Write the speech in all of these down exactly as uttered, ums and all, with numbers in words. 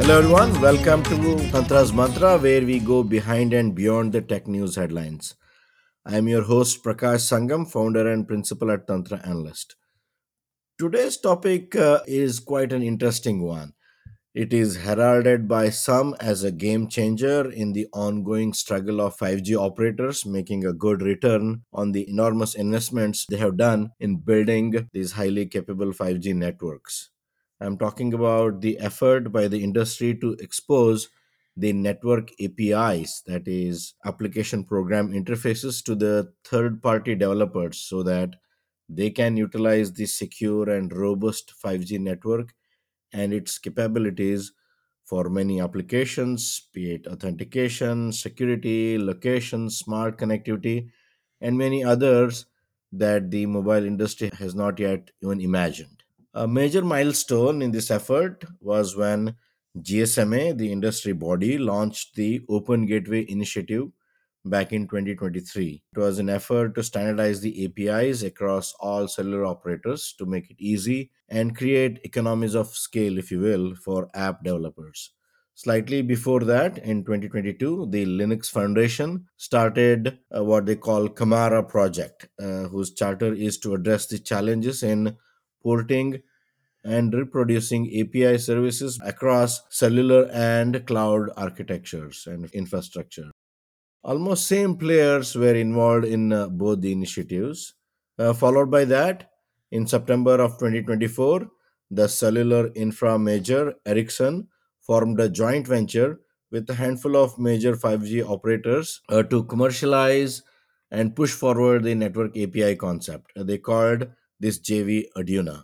Hello everyone, welcome to Tantra's Mantra, where we go behind and beyond the tech news headlines. I am your host Prakash Sangam, founder and principal at Tantra Analyst. Today's topic uh, is quite an interesting one. It is heralded by some as a game changer in the ongoing struggle of five G operators making a good return on the enormous investments they have done in building these highly capable five G networks. I'm talking about the effort by the industry to expose the network A P Is, that is, application program interfaces, to the third party developers so that they can utilize the secure and robust five G network and its capabilities for many applications, be it authentication, security, location, smart connectivity, and many others that the mobile industry has not yet even imagined. A major milestone in this effort was when G S M A, the industry body, launched the Open Gateway Initiative back in twenty twenty-three. It was an effort to standardize the A P Is across all cellular operators to make it easy and create economies of scale, if you will, for app developers. Slightly before that, in twenty twenty-two, the Linux Foundation started uh, what they call Kamara project, uh, whose charter is to address the challenges in porting and reproducing A P I services across cellular and cloud architectures and infrastructure. Almost same players were involved in uh, both the initiatives. Uh, followed by that, in September of twenty twenty-four, the cellular infra major Ericsson formed a joint venture with a handful of major five G operators uh, to commercialize and push forward the network A P I concept. Uh, they called this J V Aduna.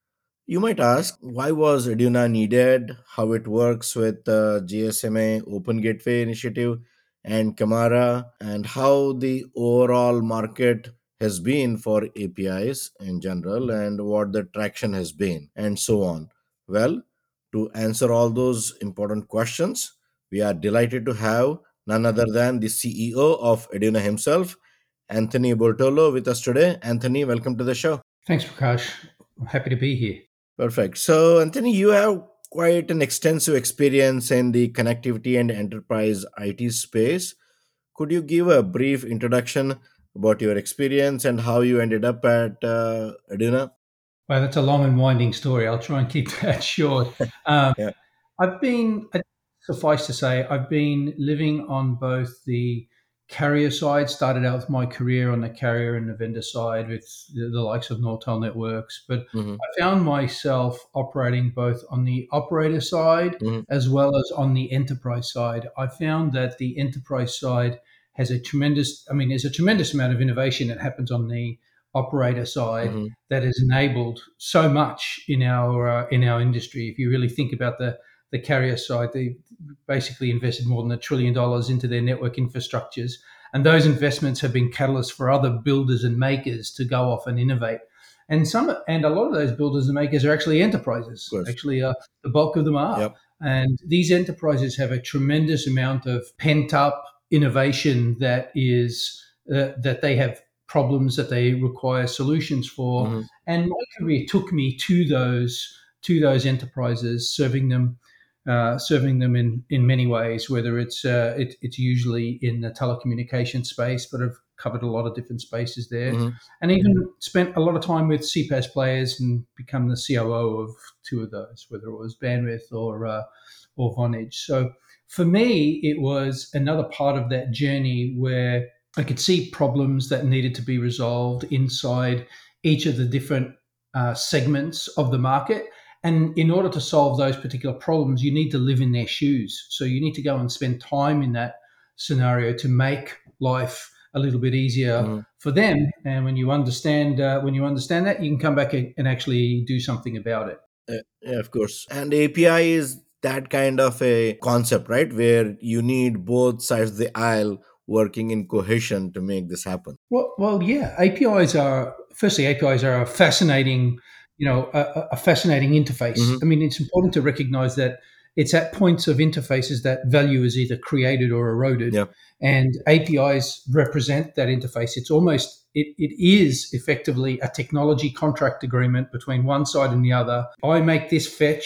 You might ask, why was Aduna needed, how it works with uh, G S M A, Open Gateway Initiative, and Camara, and how the overall market has been for A P Is in general, and what the traction has been, and so on. Well, to answer all those important questions, we are delighted to have none other than the C E O of Aduna himself, Anthony Bortolo, with us today. Anthony, welcome to the show. Thanks, Prakash. I'm happy to be here. Perfect. So, Anthony, you have quite an extensive experience in the connectivity and enterprise I T space. Could you give a brief introduction about your experience and how you ended up at uh, Aduna? Well, that's a long and winding story. I'll try and keep that short. Um, Yeah. I've been, uh, suffice to say, I've been living on both the carrier side, started out with my career on the carrier and the vendor side with the, the likes of Nortel Networks, but Hmm. I found myself operating both on the operator side Hmm. as well as on the enterprise side. I found that the enterprise side has a tremendous, I mean, there's a tremendous amount of innovation that happens on the operator side Hmm. that has enabled so much in our uh, in our industry. If you really think about the the carrier side, they basically invested more than a trillion dollars into their network infrastructures, and those investments have been catalysts for other builders and makers to go off and innovate. And some and a lot of those builders and makers are actually Of enterprises. course. Actually, uh, the bulk of them are. Yep. And these enterprises have a tremendous amount of pent up innovation that is uh, that they have problems that they require solutions for. Hmm. And my career took me to those to those enterprises, serving them uh, serving them in, in many ways. Whether it's uh, it, it's usually in the telecommunication space, but I've covered a lot of different spaces there, Hmm. and even spent a lot of time with C PaaS players and become the C O O of two of those, whether it was Bandwidth or uh, or Vonage. So for me, it was another part of that journey where I could see problems that needed to be resolved inside each of the different uh, segments of the market. And in order to solve those particular problems, you need to live in their shoes. So you need to go and spend time in that scenario to make life a little bit easier Hmm. for them. And when you understand uh, when you understand that, you can come back and actually do something about it. Yeah, yeah, of course. And A P I is that kind of a concept, right? Where you need both sides of the aisle working in cohesion to make this happen. Well, well, yeah. A P Is are firstly A P Is are a fascinating, you know, a, a a fascinating interface. Hmm. I mean, it's important to recognize that it's at points of interfaces that value is either created or eroded, Yeah. and A P Is represent that interface. It's almost it, it is effectively a technology contract agreement between one side and the other. I make this fetch.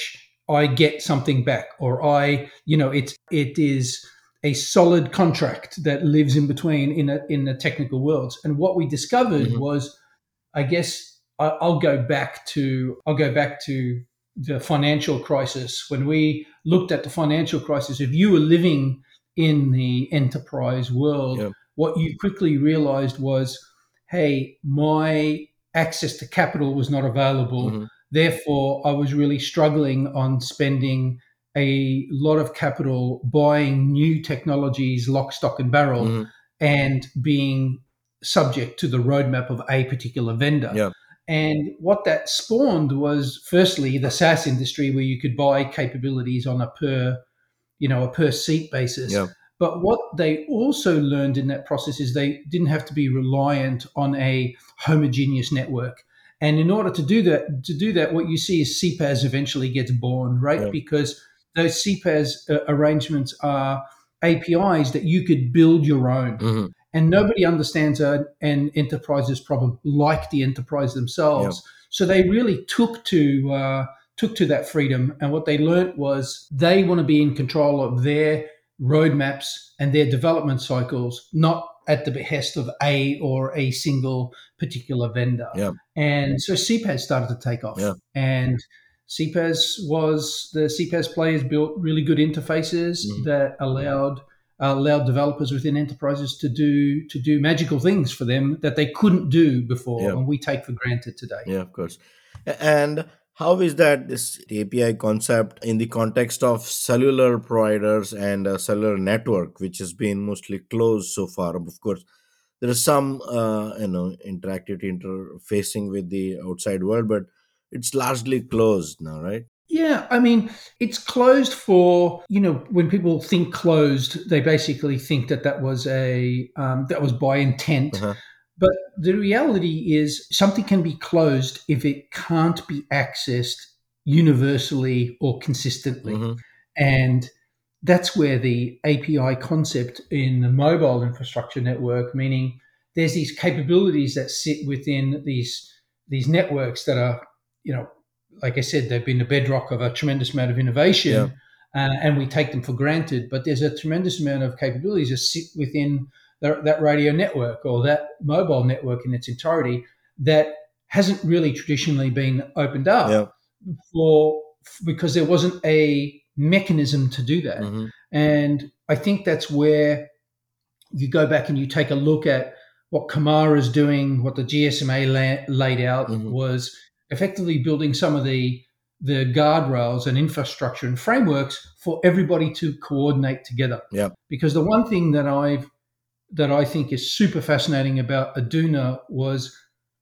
I get something back, or I, you know, it's it is a solid contract that lives in between in a, in the technical worlds. And what we discovered Hmm. was, I guess I, I'll go back to I'll go back to the financial crisis. When we looked at the financial crisis, if you were living in the enterprise world, Yeah. what you quickly realized was, hey, my access to capital was not available. Hmm. Therefore, I was really struggling on spending a lot of capital buying new technologies, lock, stock, and barrel, Hmm. and being subject to the roadmap of a particular vendor. Yeah. And what that spawned was, firstly, the SaaS industry, where you could buy capabilities on a per, you know, a per seat basis. Yeah. But what they also learned in that process is they didn't have to be reliant on a homogeneous network. And in order to do that, to do that, what you see is C PaaS eventually gets born, right? Yeah. Because those C PaaS uh, arrangements are A P Is that you could build your own. Hmm. And nobody understands a, an enterprise's problem like the enterprise Yeah. themselves. So they really took to uh, took to that freedom, and what they learnt was they want to be in control of their roadmaps and their development cycles, not at the behest of a or a single particular vendor. Yeah. And so C PaaS started to take Yeah. off, and C PaaS was the C PaaS players built really good interfaces Hmm. that allowed uh, allowed developers within enterprises to do to do magical things for them that they couldn't do before, Yeah. and we take for granted today. Yeah, of course. A- And how is that this A P I concept in the context of cellular providers and a cellular network, which has been mostly closed so far? Of course, there is some uh, you know interactivity interfacing with the outside world, but it's largely closed now, right? Yeah, I mean, it's closed for, you know, when people think closed, they basically think that that was a um, that was by intent. Uh-huh. But the reality is, something can be closed if it can't be accessed universally or consistently, Mm-hmm. and that's where the A P I concept in the mobile infrastructure network, meaning there's these capabilities that sit within these these networks that are, you know, like I said, they've been the bedrock of a tremendous amount of Yeah. innovation, uh, and we take them for granted. But there's a tremendous amount of capabilities that sit within the, that radio network or that mobile network in its entirety that hasn't really traditionally been opened Yeah. up for because there wasn't a mechanism to do that. Mm-hmm. And I think that's where you go back and you take a look at what Kamara is doing, what the G S M A la- laid out Mm-hmm. was effectively building some of the the guardrails and infrastructure and frameworks for everybody to coordinate together. Yeah. Because the one thing that I've that I think is super fascinating about Aduna was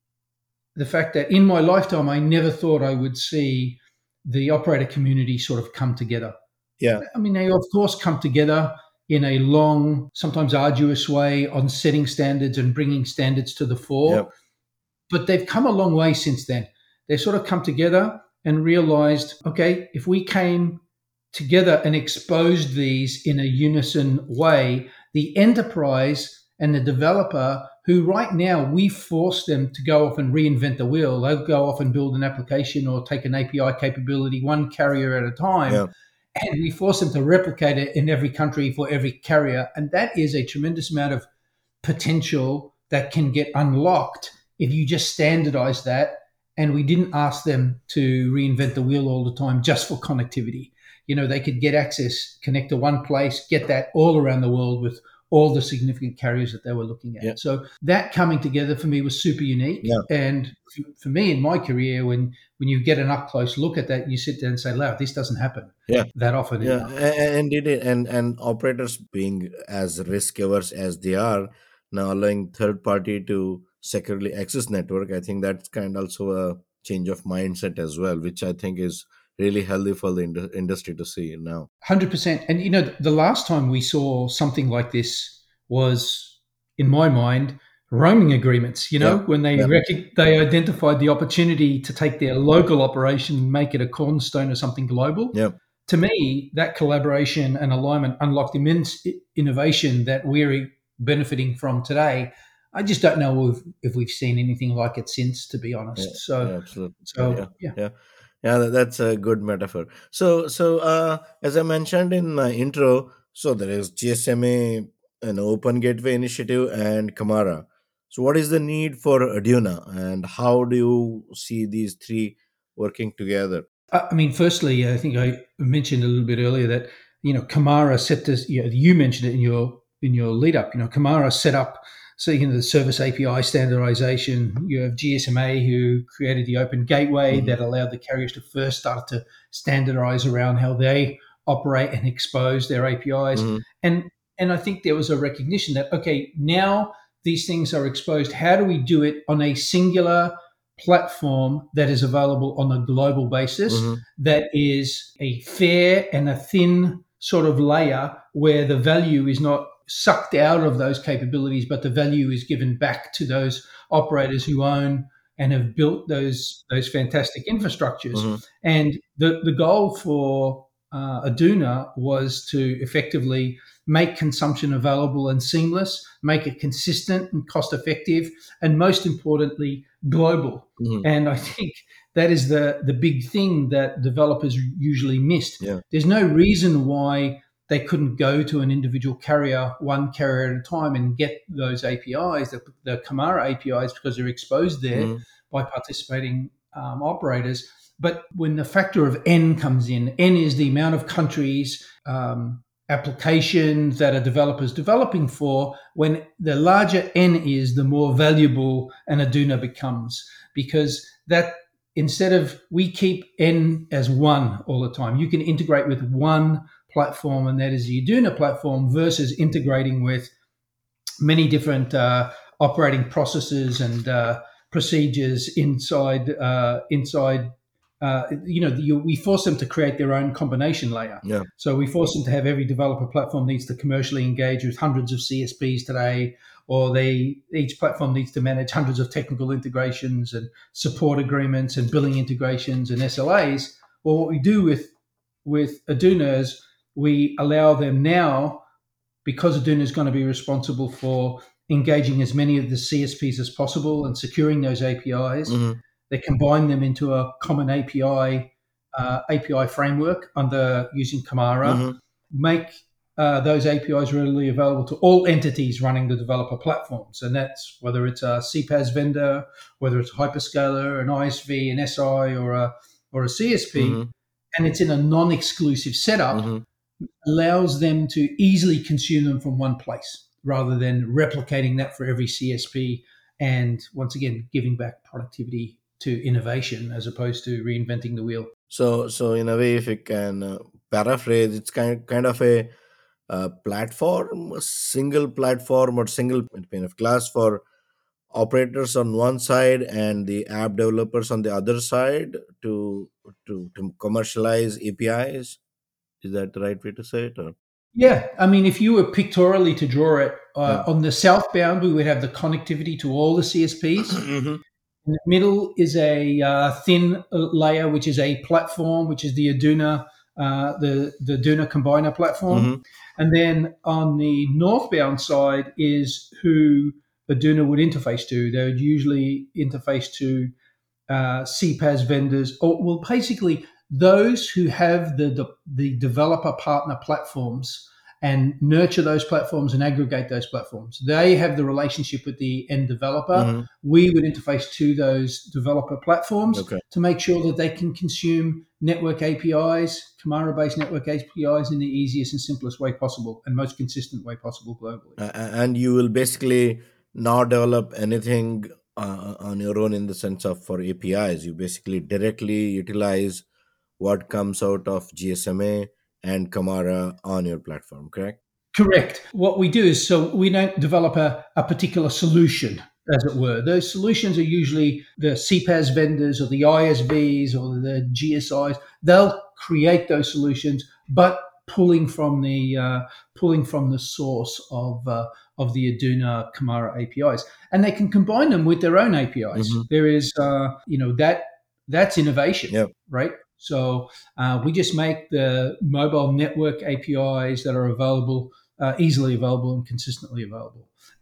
the fact that in my lifetime I never thought I would see the operator community sort of come together. Yeah. I mean, they of course come together in a long, sometimes arduous way on setting standards and bringing standards to the Yeah. fore. But they've come a long way since then. They sort of come together and realized, okay, if we came together and exposed these in a unison way, the enterprise and the developer, who right now we force them to go off and reinvent the wheel, they'll go off and build an application or take an A P I capability one carrier at a time, Yeah. and we force them to replicate it in every country for every carrier. And that is a tremendous amount of potential that can get unlocked if you just standardize that. And we didn't ask them to reinvent the wheel all the time just for connectivity. You know, they could get access, connect to one place, get that all around the world with all the significant carriers that they were looking at. Yeah. So that coming together for me was super unique. Yeah. And for me in my career, when when you get an up close look at that, you sit there and say, "Wow, this doesn't happen Yeah. that often Yeah, enough." a- and it is- and and operators being as risk averse as they are now, allowing third party to securely access network, I think that's kind of also a change of mindset as well, which I think is really healthy for the ind- industry to see now. one hundred percent. And, you know, the last time we saw something like this was, in my mind, roaming agreements, you Yeah, know, when they yeah, rec- they identified the opportunity to take their local operation and make it a cornerstone of something global. yeah, To me, that collaboration and alignment unlocked immense i- innovation that we're benefiting from today. I just don't know if, if we've seen anything like it since, to be Yeah, honest. So, yeah, absolutely. Yeah, so yeah, yeah. yeah. Yeah, tha- that's a good metaphor. So, so uh, as I mentioned in my intro, so there is G S M A, an Open Gateway Initiative, and Kamara. So, what is the need for Aduna, and how do you see these three working together? I I mean, firstly, I think I mentioned a little bit earlier that you know Kamara set this. You, know, you mentioned it in your in your lead up. You know, Kamara set up so you know the service A P I standardization. You have G S M A who created the open gateway Hmm. that allowed the carriers to first start to standardize around how they operate and expose their A P Is. Hmm. And and I think there was a recognition that okay, now these things are exposed. How do we do it on a singular platform that is available on a global basis Hmm. that is a fair and a thin sort of layer where the value is not sucked out of those capabilities, but the value is given back to those operators who own and have built those those fantastic infrastructures. Hmm. And the, the goal for uh, Aduna was to effectively make consumption available and seamless, make it consistent and cost effective, and most importantly, global. Hmm. And I think that is the, the big thing that developers usually missed. Yeah. There's no reason why they couldn't go to an individual carrier, one carrier at a time, and get those A P Is, the, the Kamara A P Is, because they're exposed there Hmm. by participating um, operators. But when the factor of N comes in, N is the amount of countries, um, applications that a developer is developing for. When the larger N is, the more valuable an Aduna becomes, because that instead of we keep N as one all the time, you can integrate with one platform, and that is the Aduna platform, versus integrating with many different uh, operating processes and uh, procedures inside uh, inside. Uh, you know, you, we force them to create their own combination layer. Yeah. So we force them to have every developer platform needs to commercially engage with hundreds of C S Ps today, or they each platform needs to manage hundreds of technical integrations and support agreements and billing integrations and S L As. Well, what we do with with Aduna is we allow them now, because Aduna is going to be responsible for engaging as many of the C S Ps as possible and securing those A P Is, Hmm. they combine them into a common A P I uh, A P I framework under using Kamara, Hmm. make uh, those A P Is readily available to all entities running the developer platforms, and that's whether it's a C PaaS vendor, whether it's a hyperscaler, an I S V, an S I, or a or a C S P, Hmm. and it's in a non-exclusive setup, Hmm. allows them to easily consume them from one place rather than replicating that for every C S P, and once again giving back productivity to innovation as opposed to reinventing the wheel. So, so in a way, if you can uh, paraphrase, it's kind kind of a uh, platform, a single platform or single pane of glass for operators on one side and the app developers on the other side to to, to commercialize A P Is. Is that the right way to say it? Or? Yeah, I mean, if you were pictorially to draw it, Yeah. uh, on the southbound, we would have the connectivity to all the C S Ps. Hmm. In the middle is a uh, thin uh, layer, which is a platform, which is the Aduna, uh, the the Aduna combiner platform, Hmm. and then on the northbound side is who Aduna would interface to. They would usually interface to uh, C PaaS vendors, or well, basically those who have the, the the developer partner platforms and nurture those platforms and aggregate those platforms. They have the relationship with the end developer. Hmm. We would interface to those developer platforms Okay. to make sure that they can consume network A P Is, Kamara-based network A P Is in the easiest and simplest way possible and most consistent way possible globally. A- a- and you will basically not develop anything uh, on your own in the sense of for A P Is. You basically directly utilize what comes out of G S M A and Kamara on your platform, correct? Correct. What we do is so we don't develop a, a particular solution, as it were. Those solutions are usually the C PaaS vendors or the I S Vs or the G S Is. They'll create those solutions, but pulling from the uh, pulling from the source of uh, of the Aduna Kamara A P Is, and they can combine them with their own A P Is. Hmm. There is, uh, you know, that that's innovation, Yeah. right? So uh, we just make the mobile network A P Is that are available uh, easily available and consistently available.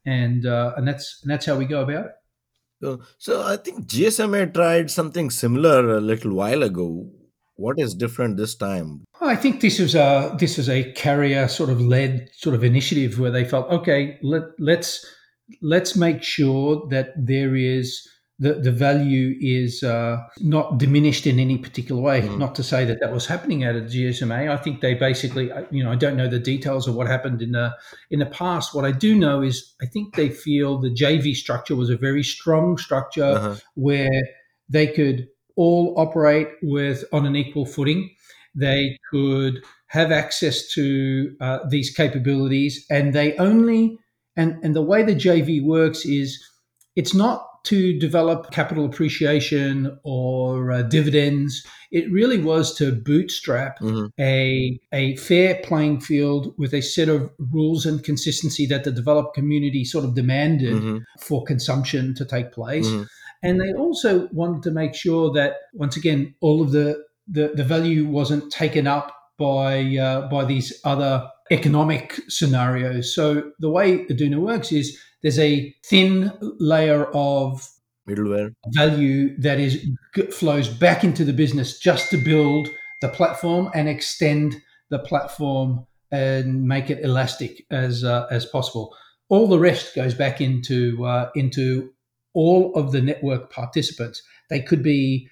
and uh, and that's and that's how we go about it. So, so I think G S M A tried something similar a little while ago. What is different this time? I think this is a this is a carrier sort of led sort of initiative where they felt, okay, let let's let's make sure that there is the the value is uh, not diminished in any particular way. Mhm. Not to say that that was happening out of G S M A. I think they basically, uh, you know, I don't know the details of what happened in the in the past. What I do know is I think they feel the J V structure was a very strong structure Uh-huh. where they could all operate with on an equal footing. They could have access to uh, these capabilities, and they only and and the way the J V works is it's not to develop capital appreciation or uh, dividends. It really was to bootstrap Mhm. a a fair playing field with a set of rules and consistency that the developed community sort of demanded Mhm. for consumption to take place. Mhm. And they also wanted to make sure that once again all of the the, the value wasn't taken up by uh, by these other economic scenarios. So the way Aduna works is there's a thin layer of Middleware. value that is flows back into the business just to build the platform and extend the platform and make it elastic as uh, as possible. All the rest goes back into uh, into all of the network participants. They could be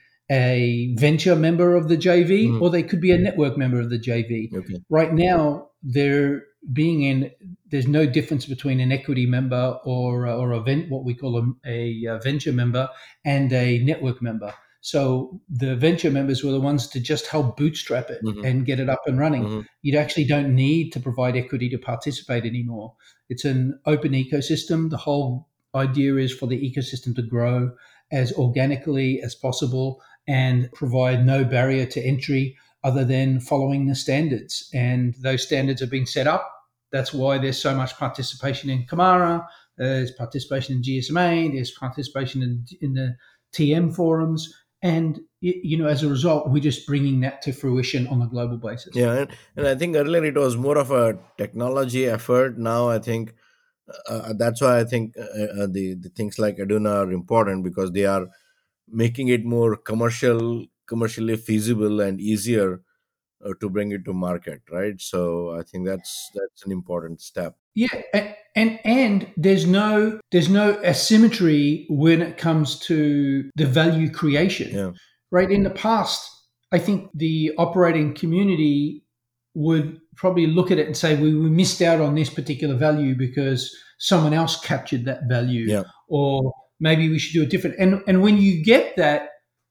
a venture member of the J V Mhm. or they could be a network member of the J V. Okay. Right now, they're being in there's no difference between an equity member or or a vent, what we call a, a venture member and a network member. So the venture members were the ones to just help bootstrap it Mhm. and get it up and running. Mhm. You actually don't need to provide equity to participate anymore. It's an open ecosystem. The whole idea is for the ecosystem to grow as organically as possible and provide no barrier to entry other than following the standards. And those standards have been set up. That's why there's so much participation in Kamara, there's participation in G S M A, there's participation in, in the T M forums. And, you know, as a result, we're just bringing that to fruition on a global basis. Yeah, and, and I think earlier it was more of a technology effort. Now I think uh, uh, that's why I think uh, uh, the the things like Aduna are important because they are making it more commercial, commercially feasible and easier uh, to bring it to market, right? So I think that's that's an important step. Yeah, a- and and there's no there's no asymmetry when it comes to the value creation, Yeah. right? In the past, I think the operating community would probably look at it and say we, we missed out on this particular value because someone else captured that value, Yeah. or maybe we should do it different. And and when you get that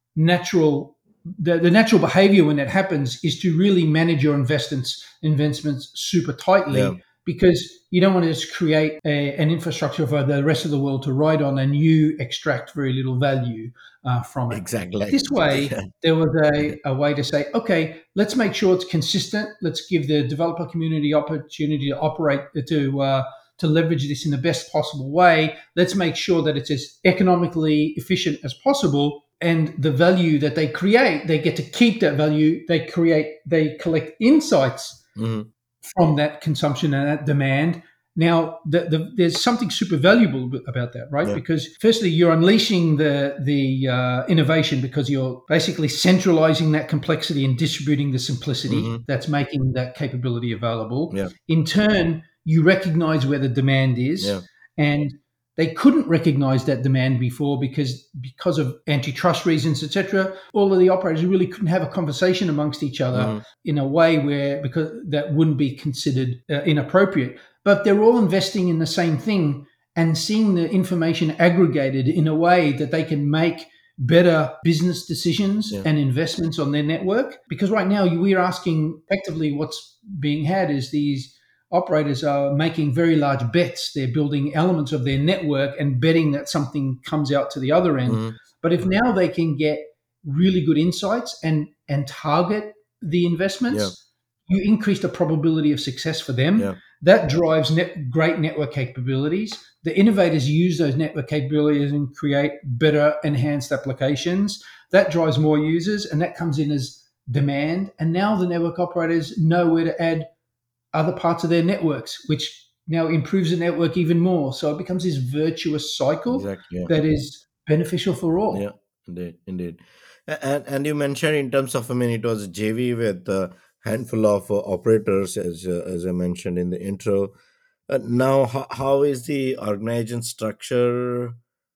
natural the, the natural behavior when that happens is to really manage your investments investments super Yeah. tightly because you don't want to just create a, an infrastructure for the rest of the world to ride on and you extract very little value uh, from it. Exactly. Like, This way, yeah. there was a, a way to say, okay, let's make sure it's consistent. Let's give the developer community opportunity to operate to uh, to leverage this in the best possible way. Let's make sure that it's as economically efficient as possible. And the value that they create, they get to keep that value. They create, they collect insights Mhm. from that consumption and that demand. Now, the, the, there's something super valuable about that, right? Yeah. Because firstly, you're unleashing the the uh, innovation because you're basically centralizing that complexity and distributing the simplicity Mhm. that's making that capability available. Yeah. In turn, you recognize where the demand is, Yeah. and they couldn't recognize that demand before because because of antitrust reasons, et cetera. All of the operators really couldn't have a conversation amongst each other Mhm. in a way where because that wouldn't be considered uh, inappropriate. But they're all investing in the same thing and seeing the information aggregated in a way that they can make better business decisions Yeah. and investments on their network. Because right now we're asking effectively what's being had is these operators are making very large bets. They're building elements of their network and betting that something comes out to the other end. Mhm. But if now they can get really good insights and and target the Yeah. investments, you increase the probability of success for them. Yeah. That drives net, great network capabilities. The innovators use those network capabilities and create better enhanced applications. That drives more users, and that comes in as demand. And now the network operators know where to add other parts of their networks, which now improves the network even more. So it becomes this virtuous cycle Exactly. Yeah. that is beneficial for Yeah. all. Indeed. Indeed. A- And and you mentioned in terms of, I mean, it was J V with a handful of uh, operators, as uh, as I mentioned in the intro. Uh, now, how, how is the organization structure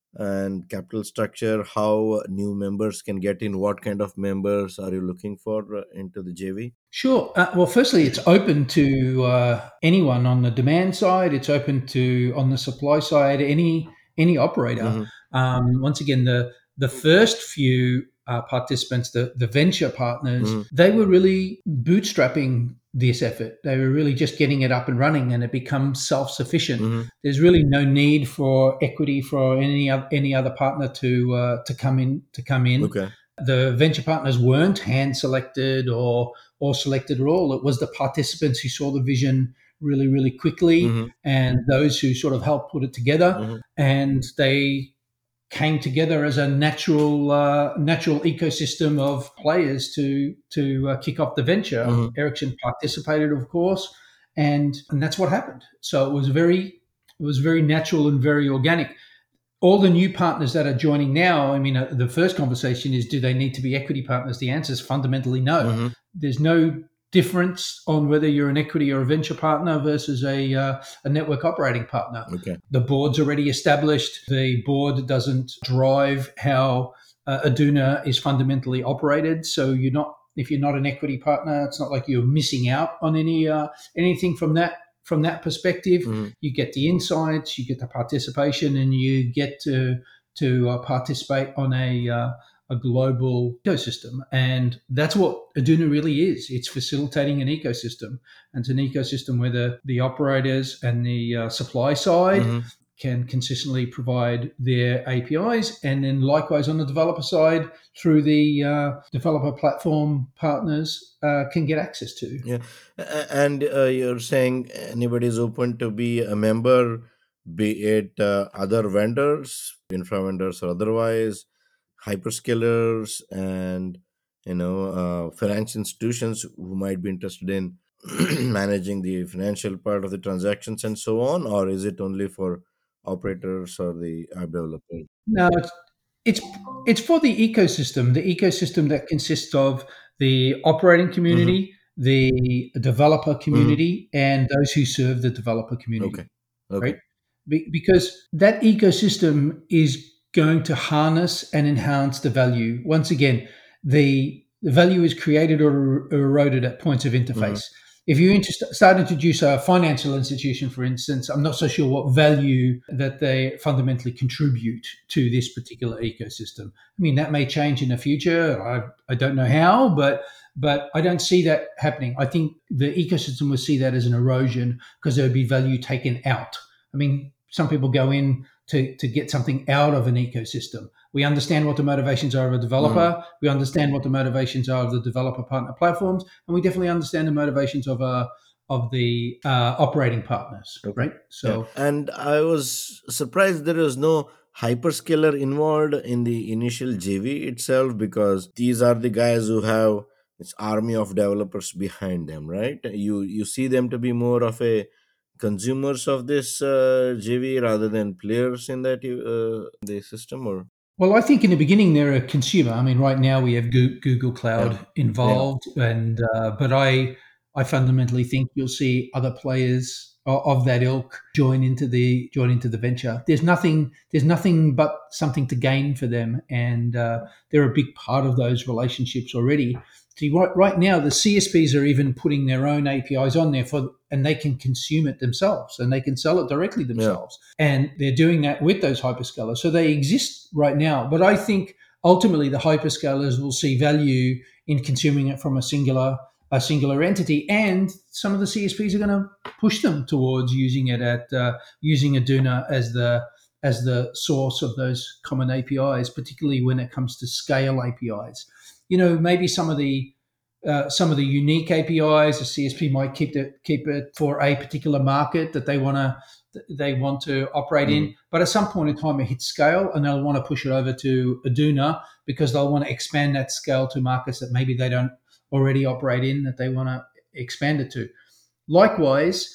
and capital structure? How new members can get in? What kind of members are you looking for uh, into the J V? Sure. Uh, well, firstly, it's open to uh, anyone on the demand side. It's open to on the supply side, any any operator. Mm-hmm. Um, once again, the the first few uh, participants, the the venture partners, Mm-hmm. they were really bootstrapping this effort. They were really just getting it up and running, and it becomes self sufficient. Mm-hmm. There's really no need for equity for any oth- any other partner to uh, to come in to come in. Okay. The venture partners weren't hand selected or or selected at all. It was the participants who saw the vision really, really quickly, Mm-hmm. and those who sort of helped put it together. Mm-hmm. And they came together as a natural, uh, natural ecosystem of players to to uh, kick off the venture. Mm-hmm. Ericsson participated, of course, and and that's what happened. So it was very, it was very natural and very organic. All the new partners that are joining now, I mean, uh, the first conversation is, do they need to be equity partners? The answer is fundamentally no. Mm-hmm. There's no difference on whether you're an equity or a venture partner versus a, uh, a network operating partner. Okay. The board's already established. The board doesn't drive how uh, Aduna is fundamentally operated. So you're not, if you're not an equity partner, it's not like you're missing out on any uh, anything from that from that perspective. Mm-hmm. You get the insights, you get the participation, and you get to to uh, participate on a uh, a global ecosystem. And that's what Aduna really is. It's facilitating an ecosystem, and it's an ecosystem where the, the operators and the uh, supply side Mm-hmm. can consistently provide their A P Is, and then likewise on the developer side, through the uh, developer platform partners, uh, can get access to. Yeah. A- And uh, you're saying anybody is open to be a member, be it uh, other vendors, infra vendors or otherwise, hyperscalers, and you know, uh, financial institutions who might be interested in managing the financial part of the transactions and so on, or is it only for operators or the app developers? No, it's it's it's for the ecosystem, the ecosystem that consists of the operating Mm-hmm. community, the developer Mm-hmm. community, and those who serve the developer Okay. community, Okay. right? Be- because that ecosystem is going to harness and enhance the value. Once again, the, the value is created or eroded at points of Mm-hmm. interface. If you inter- start to introduce a financial institution, for instance, I'm not so sure what value that they fundamentally contribute to this particular ecosystem. I mean, that may change in the future. I, I don't know how, but but I don't see that happening. I think the ecosystem will see that as an erosion because there would be value taken out. I mean, some people go in to, to get something out of an ecosystem. We understand what the motivations are of a Mm-hmm. developer. We understand what the motivations are of the developer partner platforms, and we definitely understand the motivations of uh, of the uh, operating partners, Okay. right? Yeah. So, And I was surprised there was no hyperscaler involved in the initial J V itself, because these are the guys who have this army of developers behind them, right? You you see them to be more of a consumers of this uh, J V rather than players in that uh, the system, or well, I think in the beginning they're a consumer. I mean, right now we have Goo- Google yeah, Cloud yeah. involved, and uh, but I I fundamentally think you'll see other players of, of that ilk join into the join into the venture. There's nothing there's nothing but something to gain for them, and uh, they're a big part of those relationships already. See, right, right now the C S Ps are even putting their own A P Is on there for, and they can consume it themselves, and they can sell it directly Yeah. themselves, and they're doing that with those hyperscalers. So they exist right now, but I think ultimately the hyperscalers will see value in consuming it from a singular a singular entity, and some of the C S Ps are going to push them towards using it at uh, using Aduna as the as the source of those common A P Is, particularly when it comes to scale A P Is. You know, maybe some of the uh, some of the unique A P Is, a C S P might keep it keep it for a particular market that they want to they want to operate Mhm. in. But at some point in time, it hits scale, and they'll want to push it over to Aduna because they'll want to expand that scale to markets that maybe they don't already operate in, that they want to expand it to. Likewise,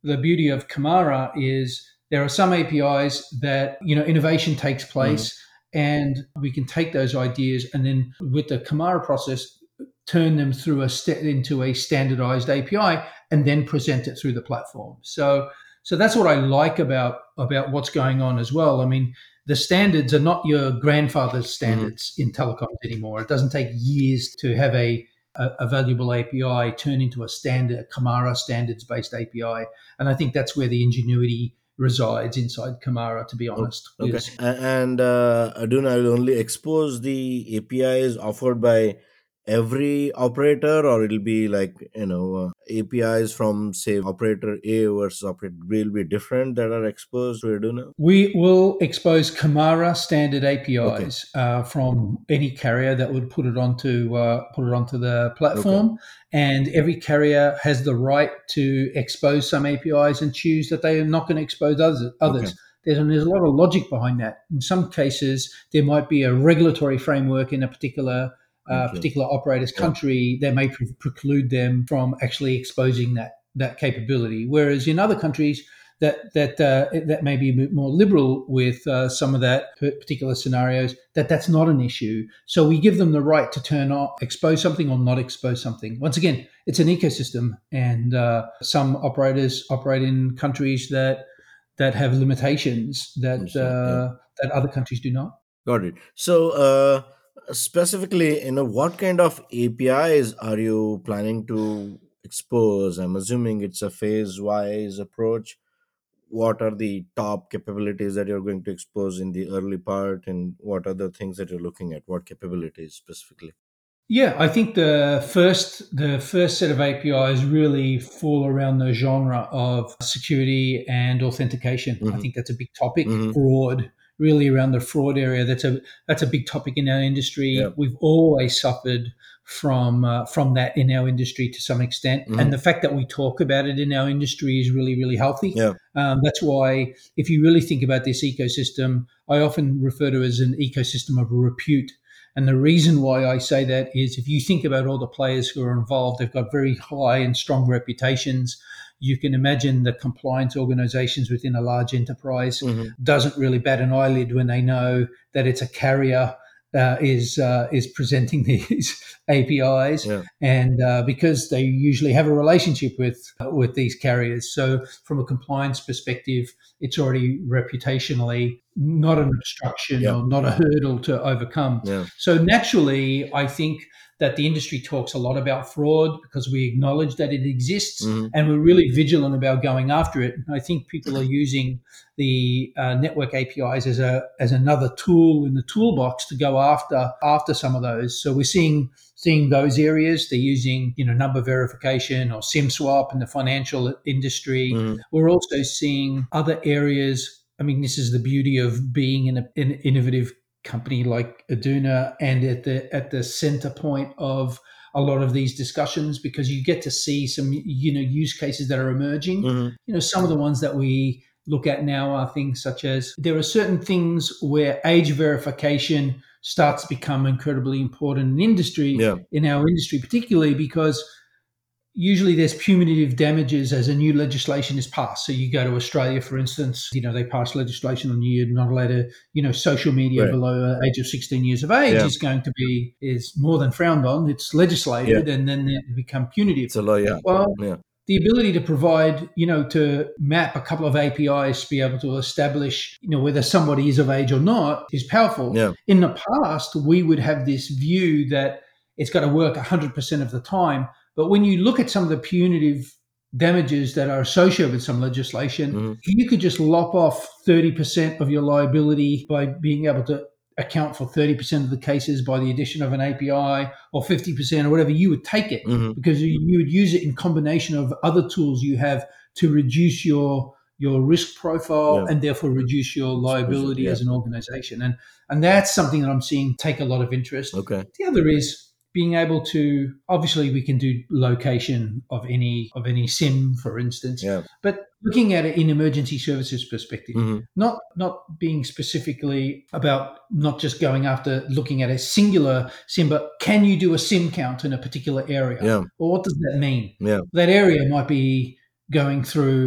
the beauty of Kamara is there are some A P Is that, you know, innovation takes place, mm-hmm. and we can take those ideas and then with the Kamara process, turn them through a st- into a standardized A P I and then present it through the platform. So, so that's what I like about, about what's going on as well. I mean, the standards are not your grandfather's standards mm-hmm. in telecoms anymore. It doesn't take years to have a, a, a valuable A P I turn into a standard, a Kamara standards-based A P I. And I think that's where the ingenuity resides inside Kamara, to be honest. Okay. Is, and uh, Aduna will only expose the A P Is offered by every operator, or it'll be like, you know, uh, A P Is from, say, operator A versus operator B will be different that are exposed to Aduna? We will expose Kamara standard A P Is okay. uh, from any carrier that would put it onto uh, put it onto the platform, okay. and every carrier has the right to expose some A P Is and choose that they are not going to expose others. others. Okay. There's, and there's a lot of logic behind that. In some cases, there might be a regulatory framework in a particular uh, okay. particular operator's country yeah. that may pre- preclude them from actually exposing that that capability. Whereas in other countries, that that uh, that may be a bit more liberal with uh, some of that particular scenarios, that that's not an issue. So we give them the right to turn on, expose something or not expose something. Once again, it's an ecosystem, and uh, some operators operate in countries that that have limitations that uh, yeah. that other countries do not. Got it. So uh, specifically, you know, what kind of A P Is are you planning to expose? I'm assuming it's a phase-wise approach. What are the top capabilities that you're going to expose in the early part, and what are the things that you're looking at? What capabilities specifically? Yeah, I think the first the first set of A P Is really fall around the genre of security and authentication. Mm-hmm. I think that's a big topic. Mm-hmm. Fraud, really around the fraud area. That's a that's a big topic in our industry. Yep. We've always suffered from uh, from that in our industry to some extent, mm-hmm. and the fact that we talk about it in our industry is really really healthy. Yeah. Um, that's why if you really think about this ecosystem, I often refer to it as an ecosystem of repute. And the reason why I say that is if you think about all the players who are involved, they've got very high and strong reputations. You can imagine the compliance organizations within a large enterprise mm-hmm. doesn't really bat an eyelid when they know that it's a carrier uh, is uh, is presenting these A P Is, yeah. and uh, because they usually have a relationship with uh, with these carriers. So from a compliance perspective, it's already reputationally not an obstruction yeah. or not a hurdle to overcome. Yeah. So naturally, I think that the industry talks a lot about fraud because we acknowledge that it exists, mm-hmm. and we're really vigilant about going after it. I think people are using the uh, network A P Is as a as another tool in the toolbox to go after after some of those. So we're seeing seeing those areas. They're using, you know, number verification or SIM swap in the financial industry. Mm-hmm. We're also seeing other areas. I mean, this is the beauty of being in a, an innovative company like Aduna and at the at the center point of a lot of these discussions, because you get to see some, you know, use cases that are emerging. Mm-hmm. You know, some of the ones that we look at now are things such as there are certain things where age verification starts to become incredibly important in industry, yeah. in our industry, particularly because usually there's punitive damages as a new legislation is passed. So you go to Australia, for instance, you know, they pass legislation on you not allowed to, you know, social media right. below the age of sixteen years of age yeah. is going to be, is more than frowned on. It's legislated yeah. and then they become punitive. It's a law, yeah. Well, yeah. the ability to provide, you know, to map a couple of A P Is to be able to establish, you know, whether somebody is of age or not is powerful. Yeah. In the past, we would have this view that it's got to work one hundred percent of the time. But when you look at some of the punitive damages that are associated with some legislation, mm-hmm. you could just lop off thirty percent of your liability by being able to account for thirty percent of the cases by the addition of an A P I, or fifty percent or whatever. You would take it mm-hmm. because you, you would use it in combination of other tools you have to reduce your your risk profile yeah. and therefore reduce your liability yeah. as an organization. And, and that's something that I'm seeing take a lot of interest. Okay. The other is being able to, obviously we can do location of any of any SIM, for instance, yeah. but looking at it in emergency services perspective, mm-hmm. not not being specifically about not just going after looking at a singular SIM, but can you do a SIM count in a particular area? Yeah. Or what does that mean? Yeah. That area might be going through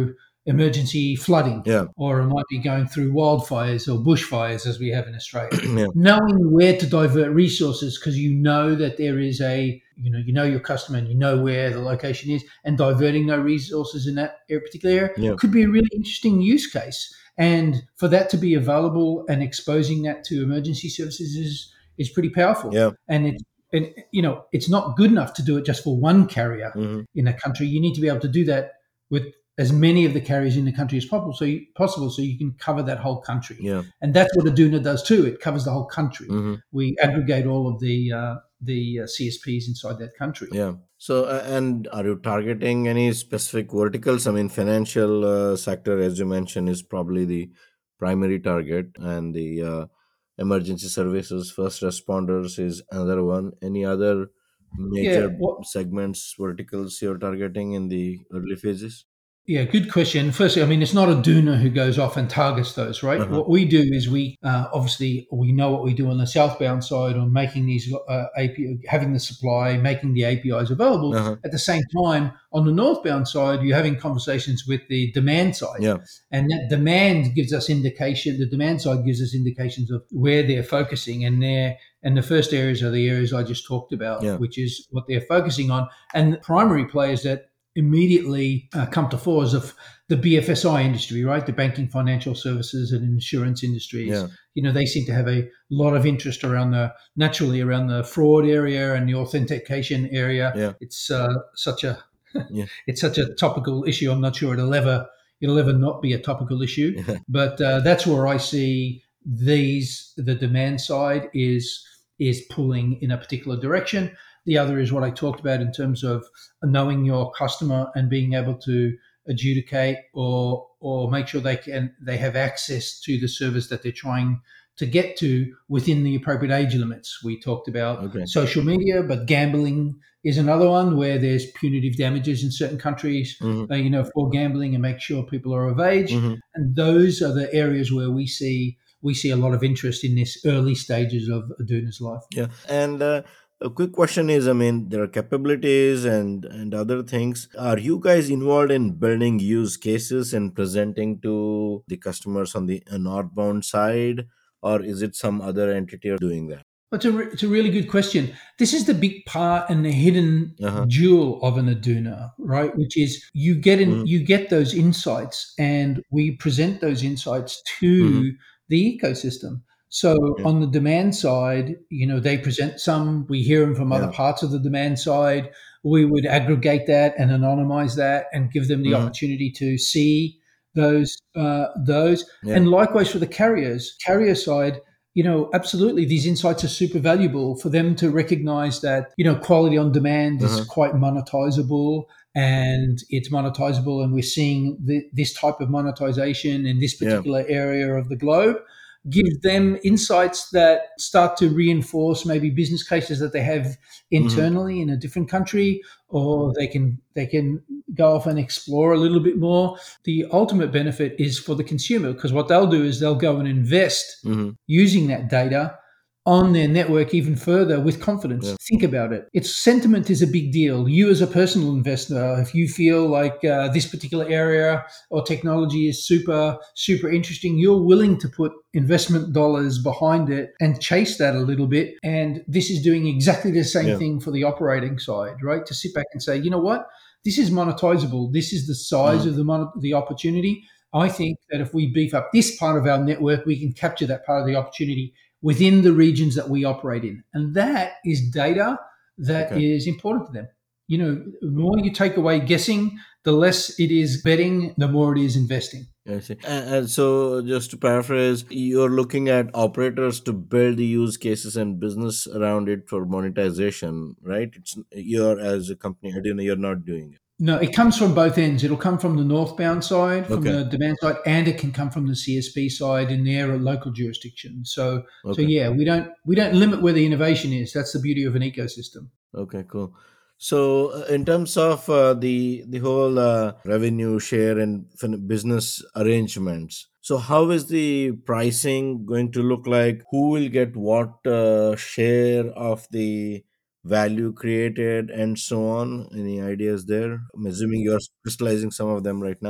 emergency flooding, Yeah. or it might be going through wildfires or bushfires as we have in Australia. Yeah. Knowing where to divert resources because you know that there is a you know you know your customer and you know where the location is, and diverting those resources in that particular area Yeah. could be a really interesting use case. And for that to be available and exposing that to emergency services is is pretty powerful. Yeah. And it and you know it's not good enough to do it just for one carrier Hmm. in a country. You need to be able to do that with as many of the carriers in the country as possible, so you, possible, so you can cover that whole country. Yeah. And that's what Aduna does too. It covers the whole country. Hmm. We aggregate all of the uh, the uh, C S Ps inside that country. Yeah. So, uh, and are you targeting any specific verticals? I mean, financial uh, sector, as you mentioned, is probably the primary target, and the uh, emergency services, first responders is another one. Any other Yeah. major What segments, verticals you're targeting in the early phases? Yeah, good question. Firstly, I mean, it's not a doona who goes off and targets those, right? Uh-huh. What we do is we uh, obviously we know what we do on the southbound side on making these uh, A P I, having the supply, making the A P Is available. Uh-huh. At the same time, on the northbound side, you're having conversations with the demand side, Yeah. and that demand gives us indication. The demand side gives us indications of where they're focusing, and they're and the first areas are the areas I just talked about, Yeah. which is what they're focusing on, and the primary players that immediately uh, come to fore is of the B F S I industry, right? The banking, financial services, and insurance industries. Yeah. You know, they seem to have a lot of interest around the naturally around the fraud area and the authentication area. Yeah. It's uh, such a Yeah. it's such a topical issue. I'm not sure it'll ever it'll ever not be a topical issue, Yeah. but uh, that's where I see these the demand side is is pulling in a particular direction. The other is what I talked about in terms of knowing your customer and being able to adjudicate or or make sure they can they have access to the service that they're trying to get to within the appropriate age limits. We talked about Okay. social media, but gambling is another one where there's punitive damages in certain countries, Mm-hmm. uh, you know, for gambling and make sure people are of age. Mm-hmm. And those are the areas where we see we see a lot of interest in this early stages of Aduna's life. Yeah. And uh, a quick question is, I mean, there are capabilities and and other things. Are you guys involved in building use cases and presenting to the customers on the uh, northbound side, or is it some other entity doing that? It's a, re- it's a really good question. This is the big part and the hidden Uh-huh. jewel of an Aduna, right? Which is you get in, Mm-hmm. you get those insights, and we present those insights Mm-hmm. to the ecosystem. So Yeah. on the demand side, you know, they present some. We hear them from other Yeah. parts of the demand side. We would aggregate that and anonymize that, and give them the Mm-hmm. opportunity to see those uh, those. Yeah. And likewise for the carriers, carrier side, you know, absolutely, these insights are super valuable for them to recognize that, you know, quality on demand is Uh-huh. quite monetizable, and it's monetizable. And we're seeing the, this type of monetization in this Yeah. particular area of the globe. Give them insights that start to reinforce maybe business cases that they have Mm-hmm. internally in a different country, or they can they can go off and explore a little bit more. The ultimate benefit is for the consumer, because what they'll do is they'll go and invest Mm-hmm. using that data on their network even further with confidence. Yeah. Think about it. Its sentiment is a big deal. You, as a personal investor, if you feel like uh, this particular area or technology is super, super interesting, you're willing to put investment dollars behind it and chase that a little bit. And this is doing exactly the same Yeah. thing for the operating side, right? To sit back and say, you know what? This is monetizable. This is the size Mm-hmm. of the mon- the opportunity. I think that if we beef up this part of our network, we can capture that part of the opportunity within the regions that we operate in. And that is data that Okay. is important to them. You know, the more you take away guessing, the less it is betting, the more it is investing. I see. And, and so, just to paraphrase, you're looking at operators to build the use cases and business around it for monetization, right? It's you're as a company, I don't you're not doing it. No, it comes from both ends. It'll come from the northbound side, from Okay. the demand side, and it can come from the C S P side in their local jurisdiction. So, so Okay. yeah, we don't we don't limit where the innovation is. That's the beauty of an ecosystem. Okay. Cool. So, uh, in terms of uh, the the whole uh, revenue share and fin- business arrangements, so how is the pricing going to look like? Who will get what uh, share of the value created, and so on? Any ideas there? I'm assuming you're crystallizing some of them right now.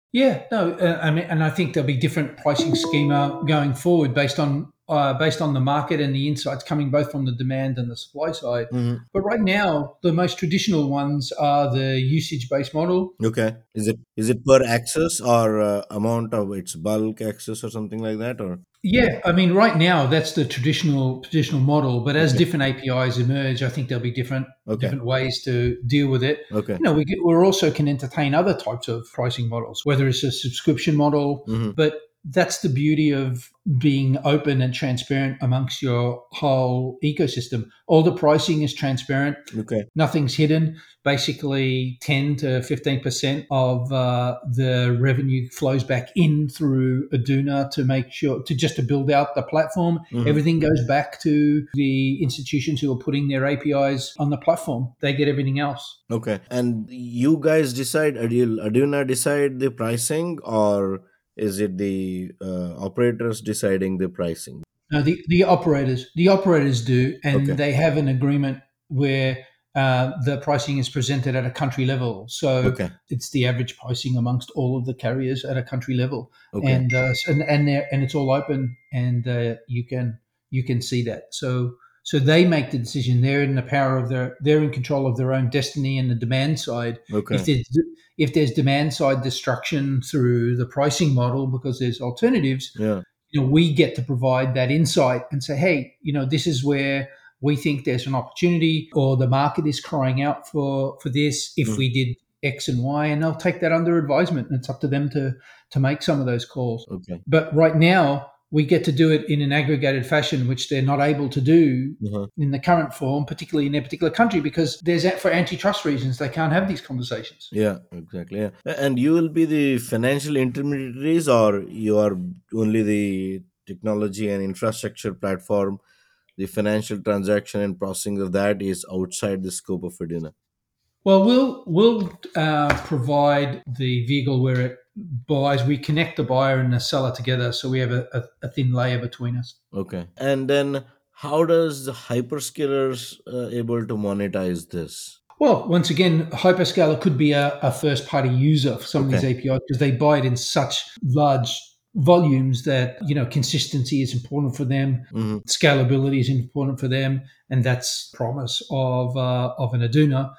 Yeah, no, uh, I mean, and I think there'll be different pricing schema going forward based on uh, based on the market and the insights coming both from the demand and the supply side. Hmm. But right now, the most traditional ones are the usage based model. Okay. Is it is it per access or uh, amount of its bulk access or something like that? Or Yeah, I mean, right now that's the traditional traditional model. But as okay, different A P Is emerge, I think there'll be different okay, different ways to deal with it. okay. You know, we get, we're also can entertain other types of pricing models, whether it's a subscription model. Hmm. But that's the beauty of being open and transparent amongst your whole ecosystem. All the pricing is transparent. Okay, Nothing's hidden. Basically, ten to fifteen percent of uh, the revenue flows back in through Aduna to make sure to just to build out the platform. hmm, Everything goes back to the institutions who are putting their A P Is on the platform. They get everything else. okay. And you guys decide, Adil, Aduna decide the pricing, or is it the uh, operators deciding the pricing? No, the, the operators the operators do, and Okay, they have an agreement where uh, the pricing is presented at a country level. So okay, it's the average pricing amongst all of the carriers at a country level, okay, and uh, and and, they're- and it's all open, and uh, you can you can see that. So so they make the decision. They're in the power of their they're in control of their own destiny and the demand side. If okay. there's if there's demand side destruction through the pricing model because there's alternatives, Yeah. you know, we get to provide that insight and say, hey, you know, this is where we think there's an opportunity, or the market is crying out for for this. If Mm, we did X and Y, and they'll take that under advisement, and it's up to them to to make some of those calls. okay. But right now, we get to do it in an aggregated fashion, which they're not able to do Uh-huh. in the current form, particularly in their particular country, because there's for antitrust reasons they can't have these conversations. Yeah, exactly. Yeah. A- And you will be the financial intermediaries, or you are only the technology and infrastructure platform. The financial transaction and processing of that is outside the scope of Adina. Well, we'll we'll uh, provide the vehicle where it buys. We connect the buyer and the seller together, so we have a, a, a thin layer between us. Okay. And then how does the hyperscalers uh, able to monetize this? Well, once again, hyperscaler could be a, a first party user for some of these Okay. A P Is because they buy it in such large volumes that you know consistency is important for them, Hmm. scalability is important for them, and that's promise of uh, of an Aduna.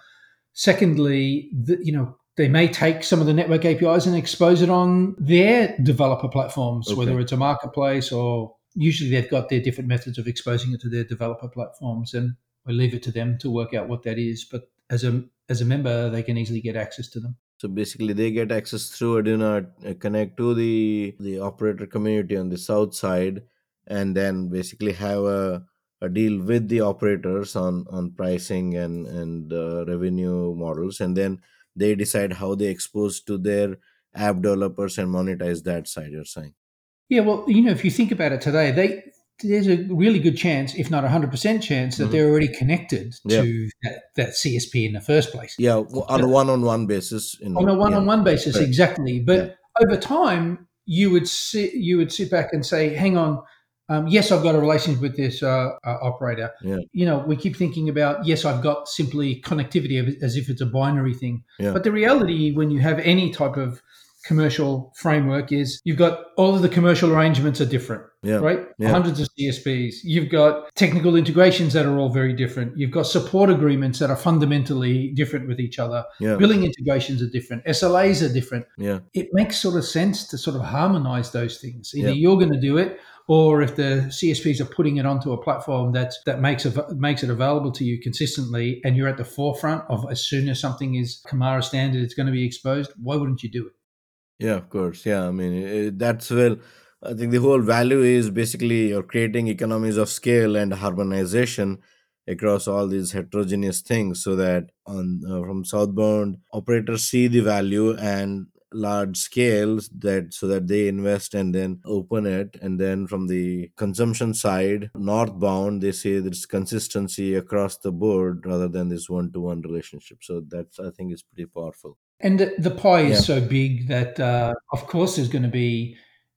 Secondly, the, you know, they may take some of the network A P Is and expose it on their developer platforms, Okay. whether it's a marketplace or usually they've got their different methods of exposing it to their developer platforms, and we leave it to them to work out what that is. But as a as a member, they can easily get access to them. So basically, they get access through Aduna, uh, connect to the the operator community on the south side, and then basically have a, a deal with the operators on on pricing and and uh, revenue models, and then they decide how they expose to their app developers and monetize that side. You're saying, Yeah, well, you know, if you think about it today, they there's a really good chance, if not a hundred percent chance, that hmm, they're already connected yeah, to that, that C S P in the first place. yeah, w- on a one-on-one basis. On In a yeah, one-on-one basis, correct, exactly. yeah, But over time, you would sit you would sit back and say, "Hang on, um, yes, I've got a relationship with this uh, uh, operator." yeah, You know, we keep thinking about yes, I've got simply connectivity of- as if it's a binary thing. yeah, But the reality, when you have any type of commercial framework, is you've got all of the commercial arrangements are different, yeah, right? yeah, Hundreds of C S Ps. You've got technical integrations that are all very different. You've got support agreements that are fundamentally different with each other. yeah, Billing integrations are different. S L As are different. yeah, It makes sort of sense to sort of harmonize those things. Either yeah. you're going to do it, or if the C S Ps are putting it onto a platform that that makes it makes it available to you consistently, and you're at the forefront of as soon as something is Kamara standard, it's going to be exposed. Why wouldn't you do it? Yeah, of course. Yeah, I mean, eh, that's well, I think the whole value is basically you're creating economies of scale and harmonization across all these heterogeneous things so that on uh, from southbound operators see the value and large scales that so that they invest and then open it, and then from the consumption side northbound they say there's consistency across the board rather than this one to one relationship. So that's, I think, is pretty powerful. And the, the pie Yeah. is so big that, uh, of course, there's going to be,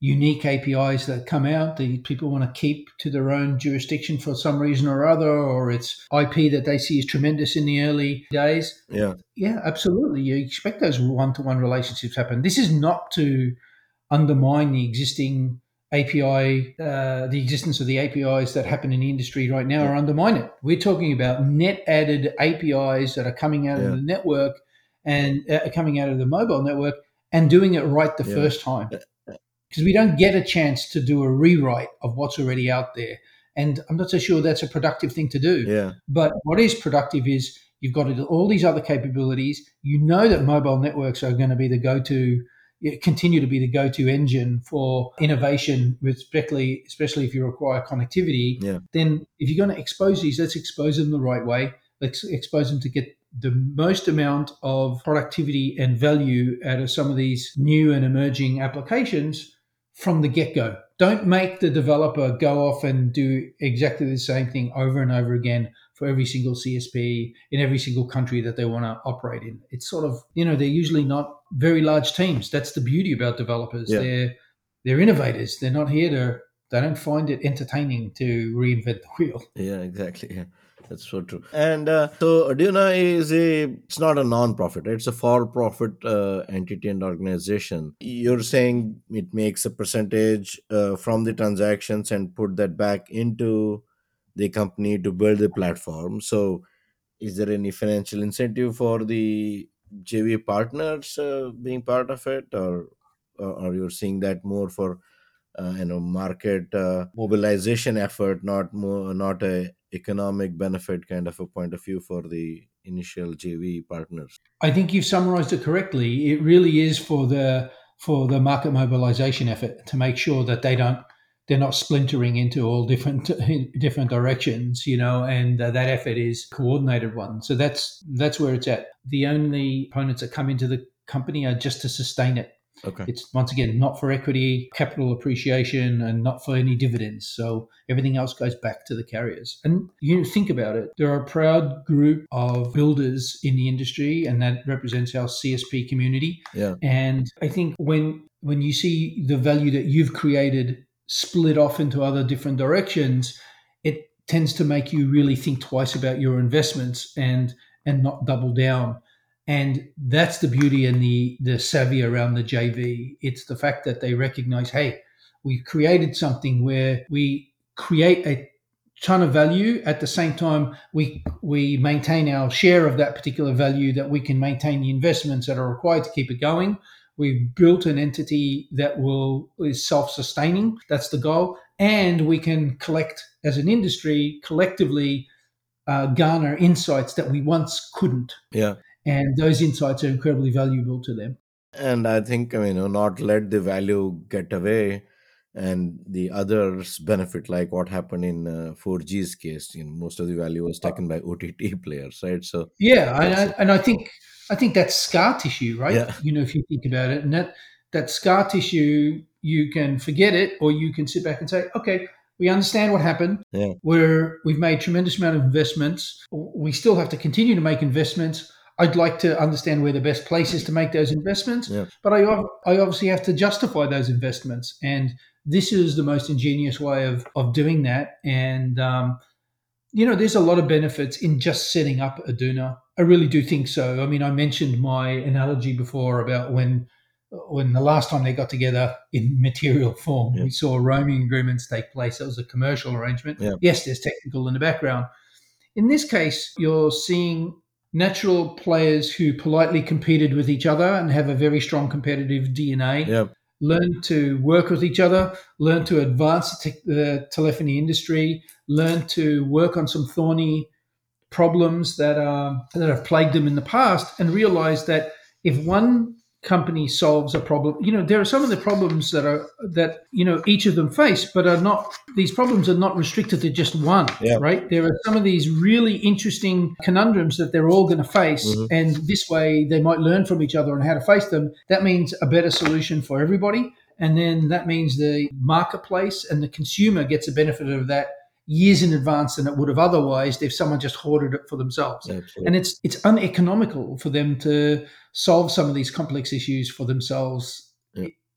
unique A P Is that come out that people want to keep to their own jurisdiction for some reason or other, or it's I P that they see as tremendous in the early days. Yeah. Yeah, absolutely. You expect those one-to-one relationships happen. This is not to undermine the existing A P I, uh, the existence of the A P Is that happen in the industry right now, or undermine it. We're talking about net added A P Is that are coming out Yeah. of the network and uh, coming out of the mobile network and doing it right the Yeah. first time. Because we don't get a chance to do a rewrite of what's already out there. And I'm not so sure that's a productive thing to do. Yeah. But what is productive is you've got all these other capabilities. You know that mobile networks are going to be the go-to, continue to be the go-to engine for innovation, especially, especially if you require connectivity. Yeah. Then if you're going to expose these, let's expose them the right way. Let's expose them to get the most amount of productivity and value out of some of these new and emerging applications from the get-go. Don't make the developer go off and do exactly the same thing over and over again for every single C S P in every single country that they want to operate in. It's sort of, you know, they're usually not very large teams. That's the beauty about developers. Yeah. They're they're innovators. They're not here to, they don't find it entertaining to reinvent the wheel. Yeah, exactly. Yeah. That's so true. And uh, so Aduna is a, it's not a non-profit, it's a for-profit uh, entity and organization. You're saying it makes a percentage uh, from the transactions and put that back into the company to build the platform. So is there any financial incentive for the J V partners uh, being part of it, or or you're seeing that more for uh, you know market uh, mobilization effort, not more not a economic benefit kind of a point of view for the initial J V partners? I think you've summarized it correctly. It really is for the for the market mobilization effort to make sure that they don't they're not splintering into all different different directions, you know, and uh, that effort is a coordinated one. So that's that's where it's at. The only components that come into the company are just to sustain it. Okay. It's once again not for equity, capital appreciation, and not for any dividends. So everything else goes back to the carriers. And you think about it, there are a proud group of builders in the industry, and that represents our C S P community. Yeah. And I think when when you see the value that you've created split off into other different directions, it tends to make you really think twice about your investments and and not double down. And that's the beauty and the the savvy around the J V. It's the fact that they recognize, hey, we've created something where we create a ton of value. At the same time, we we maintain our share of that particular value, that we can maintain the investments that are required to keep it going. We've built an entity that will is self-sustaining. That's the goal. And we can collect, as an industry, collectively uh, garner insights that we once couldn't. Yeah. And those insights are incredibly valuable to them. And I think, I mean, you know, not let the value get away and the others benefit, like what happened in uh, four G's case. You know, most of the value was taken by O T T players, right? So Yeah, and that's I, and I think I think that's scar tissue, right? yeah, You know, if you think about it, and that that scar tissue, you can forget it, or you can sit back and say, okay, we understand what happened. yeah, Where we've made tremendous amount of investments. We still have to continue to make investments. I'd like to understand where the best place is to make those investments, yeah, but I, ob- I obviously have to justify those investments. And this is the most ingenious way of, of doing that. And, um, you know, there's a lot of benefits in just setting up Aduna. I really do think so. I mean, I mentioned my analogy before about when when the last time they got together in material form, yeah, we saw roaming agreements take place. That was a commercial arrangement. yeah, Yes, there's technical in the background. In this case, you're seeing natural players who politely competed with each other and have a very strong competitive D N A, yeah, learn to work with each other, learn to advance the, te- the telephony industry, learn to work on some thorny problems that are that have plagued them in the past, and realize that if one company solves a problem, you know, there are some of the problems that are that you know each of them face, but are not these problems are not restricted to just one, yeah. right? There are some of these really interesting conundrums that they're all going to face, Mhm. and this way they might learn from each other on how to face them. That means a better solution for everybody, and then that means the marketplace and the consumer gets a benefit of that years in advance than it would have otherwise if someone just hoarded it for themselves. Absolutely. And it's it's uneconomical for them to solve some of these complex issues for themselves Yeah.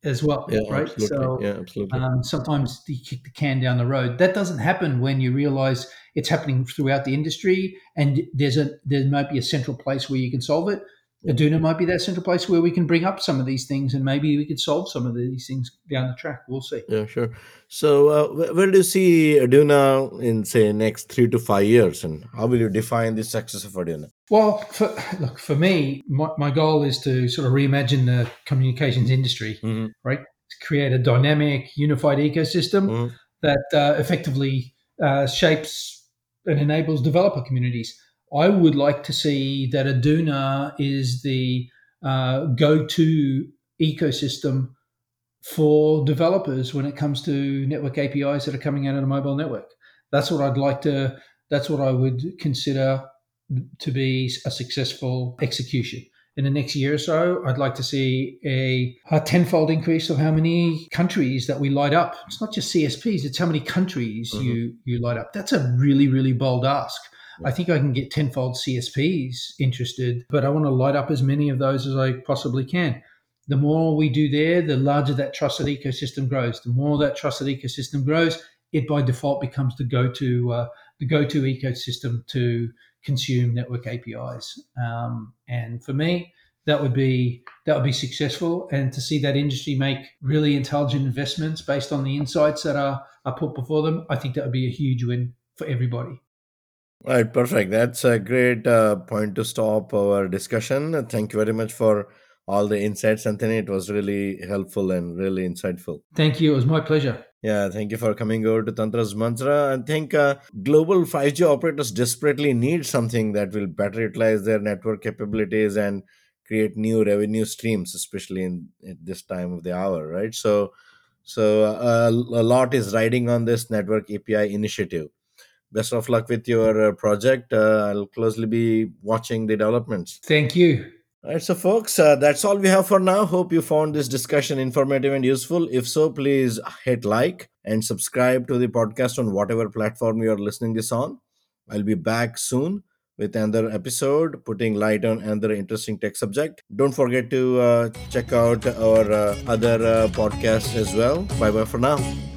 as well, Yeah, right? absolutely. So Yeah, absolutely. um, sometimes you kick the can down the road. That doesn't happen when you realize it's happening throughout the industry, and there's a there might be a central place where you can solve it. Yeah, Aduna might be that central place where we can bring up some of these things, and maybe we could solve some of these things down the track. We'll see. yeah, sure. So, uh, wh- where do you see Aduna in, say, next three to five years, and how will you define the success of Aduna? Well, for, look, for me, my, my goal is to sort of reimagine the communications industry, Hmm. right? To create a dynamic, unified ecosystem Hmm. that uh, effectively uh, shapes and enables developer communities. I would like to see that Aduna is the uh, go to ecosystem for developers when it comes to network A P Is that are coming out of the mobile network. That's what I'd like to, that's what I would consider to be a successful execution. In the next year or so, I'd like to see a, a tenfold increase of how many countries that we light up. It's not just C S Ps, it's how many countries Hmm. you, you light up. That's a really, really bold ask. Yeah. I think I can get tenfold C S Ps interested, but I want to light up as many of those as I possibly can. The more we do there, the larger that trusted ecosystem grows. The more that trusted ecosystem grows, it by default becomes the go-to uh, the go-to ecosystem to consume network A P Is. Um, and for me, that would be that would be successful. And to see that industry make really intelligent investments based on the insights that are, are put before them, I think that would be a huge win for everybody. Right, perfect. That's a great uh, point to stop our discussion. Uh, Thank you very much for all the insights, Anthony. It was really helpful and really insightful. Thank you. It was my pleasure. Yeah, thank you for coming over to Tantra's Mantra. I think uh, global five G operators desperately need something that will better utilize their network capabilities and create new revenue streams, especially in, at this time of the hour, right? So, so uh, a lot is riding on this network A P I initiative. Best of luck with your uh, project. Uh, I'll closely be watching the developments. Thank you. All right, so folks, uh, that's all we have for now. Hope you found this discussion informative and useful. If so, please hit like and subscribe to the podcast on whatever platform you are listening this on. I'll be back soon with another episode, putting light on another interesting tech subject. Don't forget to uh, check out our uh, other uh, podcasts as well. Bye bye for now.